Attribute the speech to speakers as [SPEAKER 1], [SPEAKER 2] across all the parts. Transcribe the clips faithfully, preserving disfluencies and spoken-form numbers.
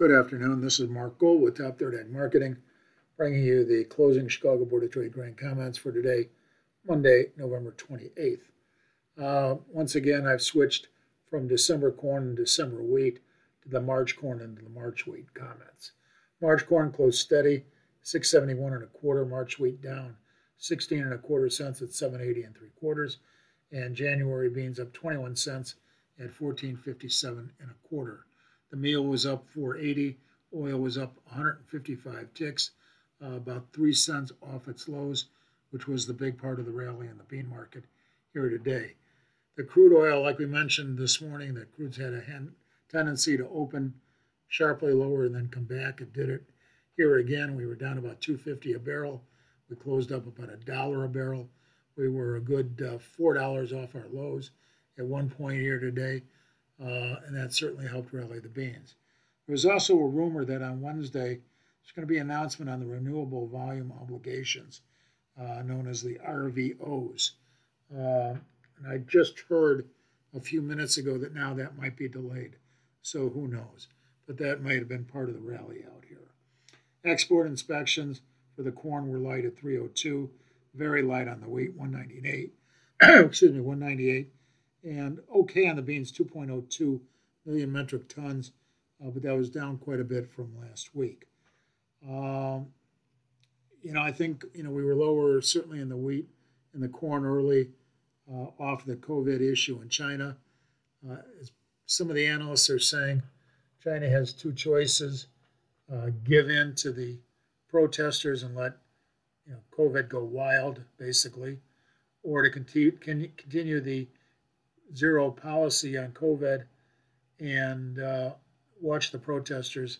[SPEAKER 1] Good afternoon. This is Mark Gold with Top Third Ag Marketing, bringing you the closing Chicago Board of Trade grain comments for today, Monday, November twenty-eighth. Uh, once again, I've switched from December corn and December wheat to the March corn and the March wheat comments. March corn closed steady, six seventy-one and a quarter. March wheat down sixteen and a quarter cents at seven eighty and three quarters, and January beans up twenty-one cents at fourteen fifty-seven and a quarter. The meal was up four eighty. Oil was up one hundred fifty-five ticks, uh, about three cents off its lows, which was the big part of the rally in the bean market here today. The crude oil, like we mentioned this morning, the crude's had a tendency to open sharply lower and then come back. It did it here again. We were down about two fifty a barrel. We closed up about a dollar a barrel. We were a good uh, four dollars off our lows at one point here today. Uh, and that certainly helped rally the beans. There was also a rumor that on Wednesday there's going to be an announcement on the renewable volume obligations, uh, known as the R V Os. Uh, and I just heard a few minutes ago that now that might be delayed, so who knows? But that might have been part of the rally out here. Export inspections for the corn were light at three oh two, very light on the wheat, one ninety-eight. Excuse me, one ninety-eight. And okay on the beans, two point oh two million metric tons, uh, but that was down quite a bit from last week. Um, you know, I think, you know, we were lower certainly in the wheat and the corn early uh, off the COVID issue in China. Uh, as some of the analysts are saying, China has two choices: uh, give in to the protesters and let, you know, COVID go wild, basically, or to continue, continue the zero policy on COVID and uh, watch the protesters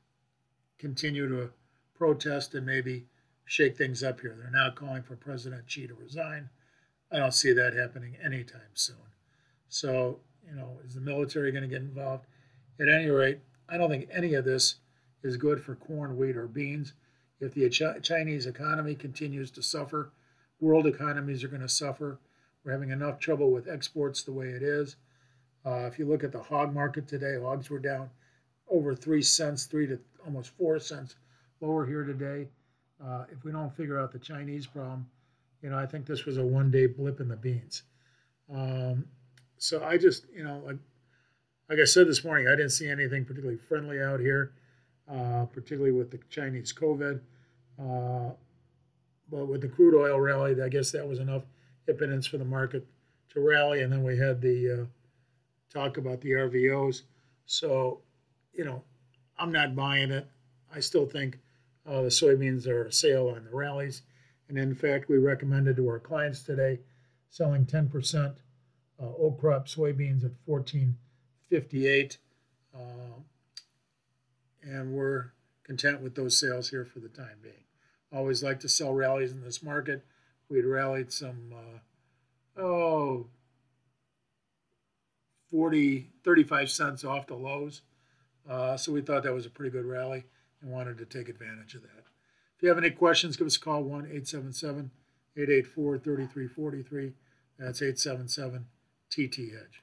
[SPEAKER 1] continue to protest and maybe shake things up here. They're now calling for President Xi to resign. I don't see that happening anytime soon. So, you know, is the military going to get involved? At any rate, I don't think any of this is good for corn, wheat, or beans. If the Ch- Chinese economy continues to suffer, world economies are going to suffer. We're having enough trouble with exports the way it is. Uh, if you look at the hog market today, hogs were down over three cents, three to almost four cents lower here today. Uh, if we don't figure out the Chinese problem, you know, I think this was a one-day blip in the beans. Um, so I just, you know, like like I said this morning, I didn't see anything particularly friendly out here, uh, particularly with the Chinese COVID. Uh, but with the crude oil rally, I guess that was enough impotence for the market to rally, and then we had the uh, talk about the R V Os. So, you know, I'm not buying it. I still think uh, the soybeans are a sale on the rallies, and in fact, we recommended to our clients today selling ten percent uh, old crop soybeans at fourteen fifty-eight, uh, and we're content with those sales here for the time being. Always like to sell rallies in this market. We had rallied some, uh, oh, forty, thirty-five cents off the lows. Uh, so we thought that was a pretty good rally and wanted to take advantage of that. If you have any questions, give us a call, one eight seven seven, eight eight four, three three four three. That's eight seven seven T T Hedge.